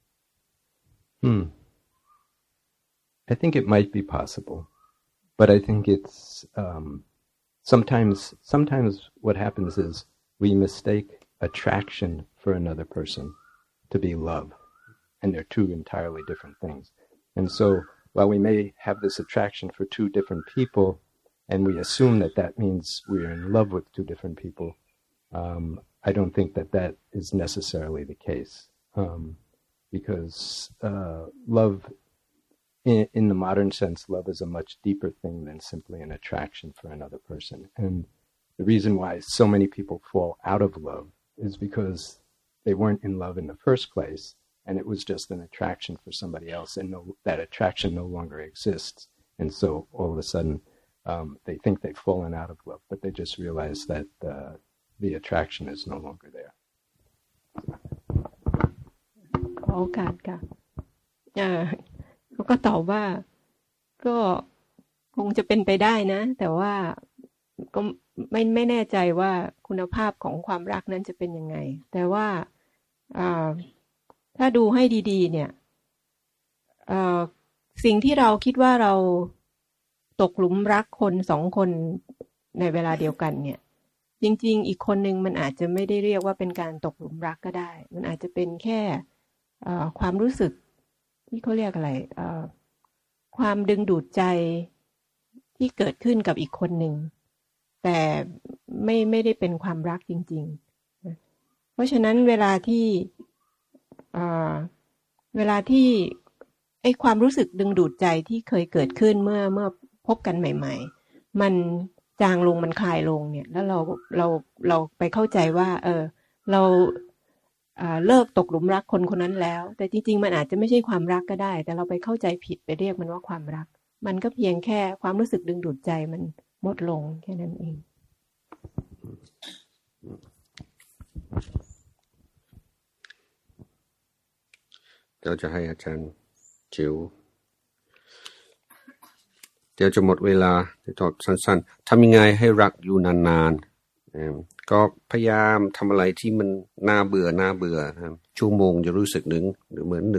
Speaker 5: I think it might be possible, but I think it's sometimes what happens is we mistake attraction for another person to be love, and they're two entirely different things. And so while we may have this attraction for two different people, and we assume that that means we're in love with two different people, I don't think that that is necessarily the case. because love, in the modern sense, love is a much deeper thing than simply an attraction for another person. And the reason why so many people fall out of love is because they weren't in love in the first place, and it was just an attraction for somebody else, and that attraction no longer exists. And so all of a sudden, they think they've fallen out of love, but they just realize that the attraction is no longer there.
Speaker 4: ขอโอกาสค่ะเขาก็ตอบว่าก็คงจะเป็นไปได้นะแต่ว่าก็ไม่แน่ใจว่าคุณภาพของความรักนั้นจะเป็นยังไงแต่ว่าถ้าดูให้ดีๆเนี่ยสิ่งที่เราคิดว่าเราตกหลุมรักคนสองคนในเวลาเดียวกันเนี่ยจริงๆอีกคนนึงมันอาจจะไม่ได้เรียกว่าเป็นการตกหลุมรักก็ได้มันอาจจะเป็นแค่ความรู้สึกที่เขาเรียกอะไรความดึงดูดใจที่เกิดขึ้นกับอีกคนหนึ่งแต่ไม่ได้เป็นความรักจริงๆเพราะฉะนั้นเวลาที่ไอ้ความรู้สึกดึงดูดใจที่เคยเกิดขึ้นเมื่อพบกันใหม่ๆมันจางลงมันคลายลงเนี่ยแล้วเราไปเข้าใจว่าเราเลิกตกหลุมรักคนนั้นแล้วแต่จริงๆมันอาจจะไม่ใช่ความรักก็ได้แต่เราไปเข้าใจผิดไปเรียกมันว่าความรักมันก็เพียงแค่ความรู้สึกดึงดูดใจมันหมดลงแค่นั้นเอง
Speaker 1: เดี๋ยวจะให้อาจารย์จิ๋วเดี๋ยวจะหมดเวลาจะตอบสั้นๆทำยังไงให้รักอยู่นานๆก็พยายามทำอะไรที่มันน่าเบื่อครับชั่วโมงจะรู้สึกหนึ่งหรือเหมือน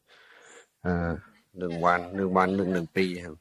Speaker 1: 1 วัน1 ปีครับ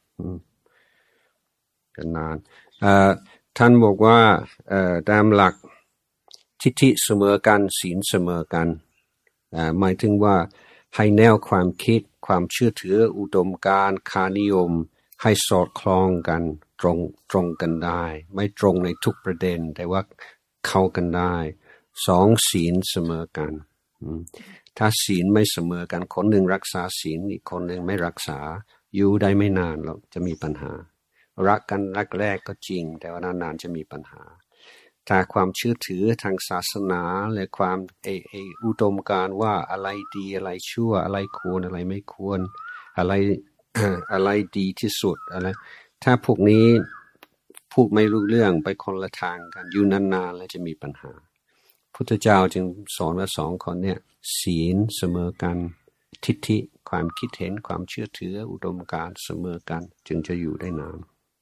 Speaker 1: กันนานท่านบอกว่าตามหลักทิฏฐิเสมอกันศีลเสมอกันหมายถึงว่าให้แนวความคิดความเชื่อถืออุดมการณ์ค่านิยมให้สอดคล้องกันตรงกันได้ไม่ตรงในทุกประเด็นแต่ว่าเข้ากันได้2ศีลเสมอกันถ้าศีลไม่เสมอกันคนหนึ่งรักษาศีลอีกคนหนึ่งไม่รักษาอยู่ได้ไม่นานหรอกจะมีปัญหารักกันแรกก็จริงแต่ว่านานๆจะมีปัญหาถ้าความเชื่อถือทางศาสนาและความอุดมการณ์ว่าอะไรดีอะไรชั่วอะไรควรอะไรไม่ควรอะไรดีที่สุดอะไรถ้าพวกนี้พูดไม่รู้เรื่องไปคนละทางกันอยู่นานๆแล้วจะมีปัญหาพุทธเจ้าจึงสอนว่า2 คนเนี่ยศีลเสมอกันทิฏฐิความคิดเห็นความเชื่อถืออุดมการณ์เสมอกันจึงจะอยู่ได้นาน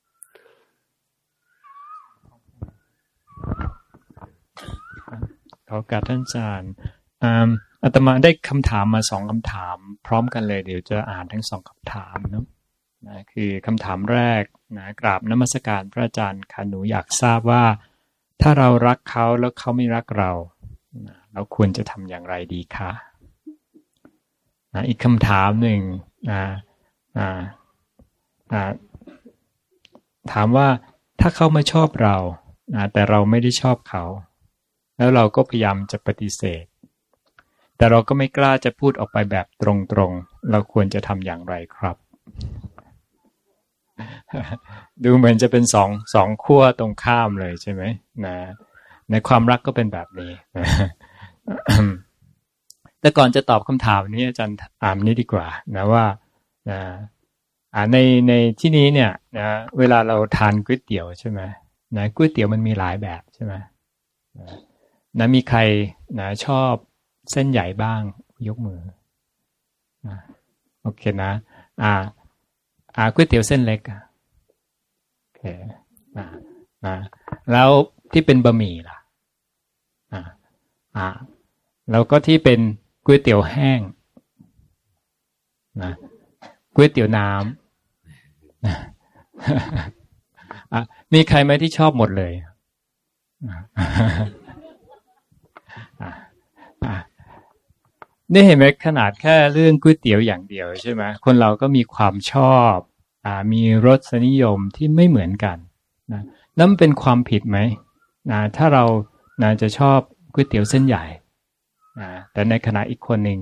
Speaker 2: ขอโอกาสท่านอาจารย์อาตมาได้คำถามมา2 คำถามพร้อมกันเลยเดี๋ยวจะอ่านทั้ง2 คำถามนะคือคำถามแรกนะกราบนมัสการพระอาจารย์ค่ะหนูอยากทราบว่าถ้าเรารักเขาแล้วเขาไม่รักเราเราควรจะทำอย่างไรดีคะอีกคำถามหนึ่งถามว่าถ้าเขามาชอบเราแต่เราไม่ได้ชอบเขาแล้วเราก็พยายามจะปฏิเสธแต่เราก็ไม่กล้าจะพูดออกไปแบบตรงๆเราควรจะทำอย่างไรครับดูเหมือนจะเป็นสองขั้วตรงข้ามเลยใช่ไหมนะในความรักก็เป็นแบบนี้แต่ก่อนจะตอบคำถามนี้อาจารย์อ่านนี้ดีกว่านะว่าในที่นี้เนี่ยนะเวลาเราทานก๋วยเตี๋ยวใช่ไหมนะก๋วยเตี๋ยวมันมีหลายแบบใช่ไหมนะมีใครนะชอบเส้นใหญ่บ้างยกมือนะโอเคนะก๋วยเตี๋ยวเส้นเล็กโอเคแล้วที่เป็นบะหมี่ล่ะแล้วก็ที่เป็นก๋วยเตี๋ยวแห้งนะก๋วยเตี๋ยวน้ำมีใครไหมที่ชอบหมดเลยนี่เห็นไหมขนาดแค่เรื่องก๋วยเตี๋ยวอย่างเดียวใช่ไหมคนเราก็มีความชอบมีรสนิยมที่ไม่เหมือนกันนะนั่นเป็นความผิดไหมถ้าเราจะชอบก๋วยเตี๋ยวเส้นใหญ่แต่ในขณะอีกคนหนึ่ง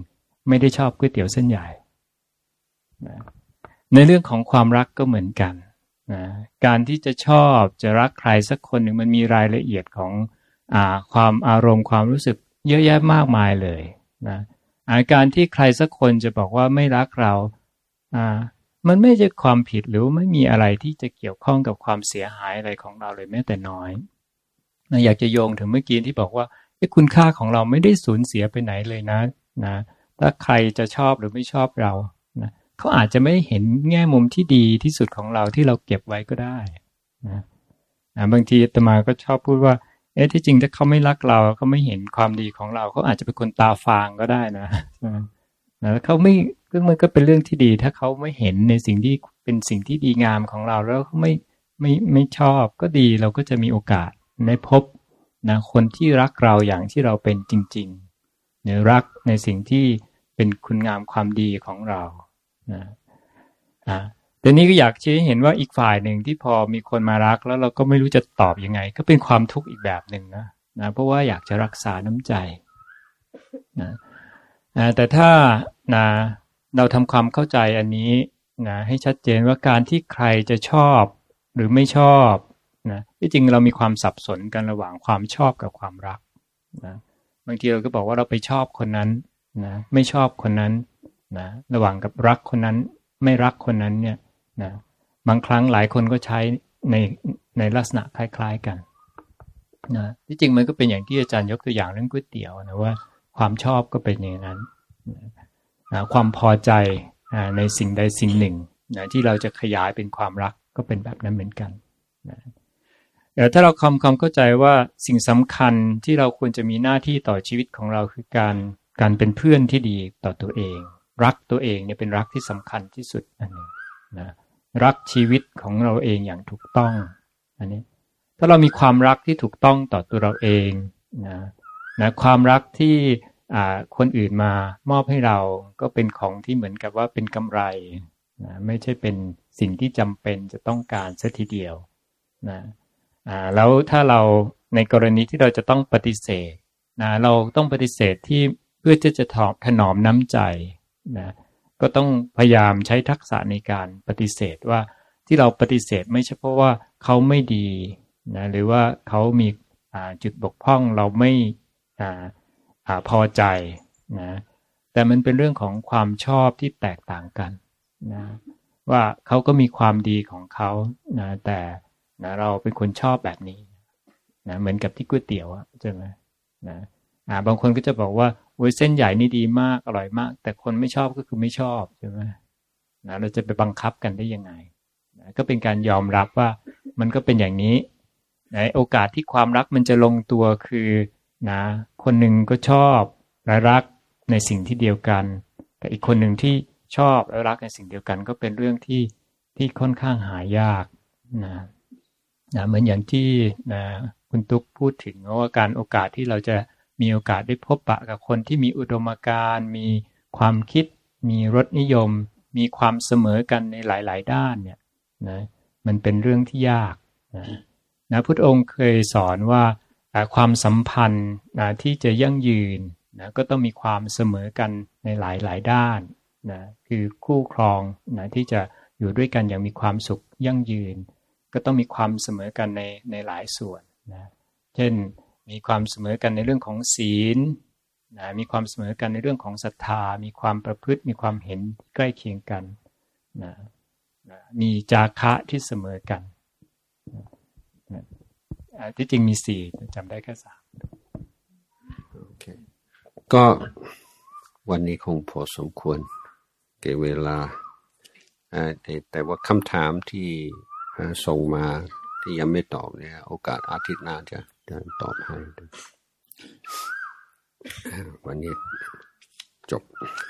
Speaker 2: ไม่ได้ชอบก๋วยเตี๋ยวเส้นใหญ่นะในเรื่องของความรักก็เหมือนกันนะการที่จะชอบจะรักใครสักคนหนึ่งมันมีรายละเอียดของความอารมณ์ความรู้สึกเยอะแยะมากมายเลยนะการที่ใครสักคนจะบอกว่าไม่รักเรามันไม่ใช่ความผิดหรือไม่มีอะไรที่จะเกี่ยวข้องกับความเสียหายอะไรของเราเลยแม้แต่น้อยนะอยากจะโยงถึงเมื่อกี้ที่บอกว่าคุณค่าของเราไม่ได้สูญเสียไปไหนเลยนะถ้าใครจะชอบหรือไม่ชอบเรานะเขาอาจจะไม่เห็นแง่มุมที่ดีที่สุดของเราที่เราเก็บไว้ก็ได้นะบางทีอาตมาก็ชอบพูดว่าที่จริงถ้าเขาไม่รักเราเขาไม่เห็นความดีของเราเขาอาจจะเป็นคนตาฟางก็ได้นะแล้วเขาไม่มันก็เป็นเรื่องที่ดีถ้าเขาไม่เห็นในสิ่งที่เป็นสิ่งที่ดีงามของเราแล้วเขาไม่ชอบก็ดีเราก็จะมีโอกาสได้พบนะคนที่รักเราอย่างที่เราเป็นจริงๆเนี่ยรักในสิ่งที่เป็นคุณงามความดีของเรานะแต่นี้ก็อยากชี้ให้เห็นว่าอีกฝ่ายหนึ่งที่พอมีคนมารักแล้วเราก็ไม่รู้จะตอบยังไงก็เป็นความทุกข์อีกแบบหนึ่งนะเพราะว่าอยากจะรักษาน้ำใจนะแต่ถ้าเราทำความเข้าใจอันนี้นะให้ชัดเจนว่าการที่ใครจะชอบหรือไม่ชอบนะที่จริงเรามีความสับสนกันระหว่างความชอบกับความรักนะบางทีเราก็บอกว่าเราไปชอบคนนั้นนะไม่ชอบคนนั้นนะระหว่างกับรักคนนั้นไม่รักคนนั้นเนี่ยนะบางครั้งหลายคนก็ใช้ในลักษณะคล้ายๆกันนะที่จริงมันก็เป็นอย่างที่อาจารย์ยกตัวอย่างเรื่องก๋วยเตี๋ยวนะว่าความชอบก็เป็นอย่างนั้นนะความพอใจในสิ่งใดสิ่งหนึ่งนะที่เราจะขยายเป็นความรักก็เป็นแบบนั้นเหมือนกันนะแต่ถ้าเราความเข้าใจว่าสิ่งสำคัญที่เราควรจะมีหน้าที่ต่อชีวิตของเราคือการเป็นเพื่อนที่ดีต่อตัวเองรักตัวเองเนี่ยเป็นรักที่สำคัญที่สุดอันนี้นะรักชีวิตของเราเองอย่างถูกต้องอันนี้ถ้าเรามีความรักที่ถูกต้องต่อตัวเราเองนะความรักที่คนอื่นมามอบให้เราก็เป็นของที่เหมือนกับว่าเป็นกำไรนะไม่ใช่เป็นสิ่งที่จำเป็นจะต้องการซะทีเดียวนะแล้วถ้าเราในกรณีที่เราจะต้องปฏิเสธนะเราต้องปฏิเสธที่เพื่อที่จะถนอมน้ำใจนะก็ต้องพยายามใช้ทักษะในการปฏิเสธว่าที่เราปฏิเสธไม่ใช่เพราะว่าเขาไม่ดีนะหรือว่าเขามีจุดบกพร่องเราไม่พอใจนะแต่มันเป็นเรื่องของความชอบที่แตกต่างกันนะว่าเขาก็มีความดีของเขานะแต่นะเราเป็นคนชอบแบบนี้นะเหมือนกับที่ก๋วยเตี๋ยวใช่ไหมนะบางคนก็จะบอกว่าโอ้ยเส้นใหญ่นี่ดีมากอร่อยมากแต่คนไม่ชอบก็คือไม่ชอบใช่ไหมนะเราจะไปบังคับกันได้ยังไงนะก็เป็นการยอมรับว่ามันก็เป็นอย่างนี้นะโอกาสที่ความรักมันจะลงตัวคือนะคนหนึ่งก็ชอบและรักในสิ่งที่เดียวกันแต่อีกคนหนึ่งที่ชอบและรักในสิ่งเดียวกันก็เป็นเรื่องที่ค่อนข้างหายากนะเหมือนอย่างที่นะคุณตุ๊กพูดถึงว่าการโอกาสที่เราจะมีโอกาสได้พบปะกับคนที่มีอุดมการณ์มีความคิดมีรสนิยมมีความเสมอกันในหลายๆด้านเนี่ยนะมันเป็นเรื่องที่ยากนะพุทธองค์เคยสอนว่าความสัมพันธ์ที่จะยั่งยืนนะก็ต้องมีความเสมอกันในหลายๆด้านนะคือคู่ครองนะที่จะอยู่ด้วยกันอย่างมีความสุขยั่งยืนก็ต้องมีความเสมอกันในหลายส่วนนะเช่นมีความเสมอกันในเรื่องของศีลนะมีความเสมอกันในเรื่องของศรัทธามีความประพฤติมีความเห็นใกล้เคียงกันนะมีจาคะที่เสมอกันนะที่จริงมี4จำได้แค่3
Speaker 1: โอเคก็วันนี้คงพอสมควรเก็บเวลาแต่ว่าคำถามที่ส่งมาที่ยังไม่ตอบเนี่ยโอกาสอาทิตย์หน้าจะตอบให้วันนี้จบ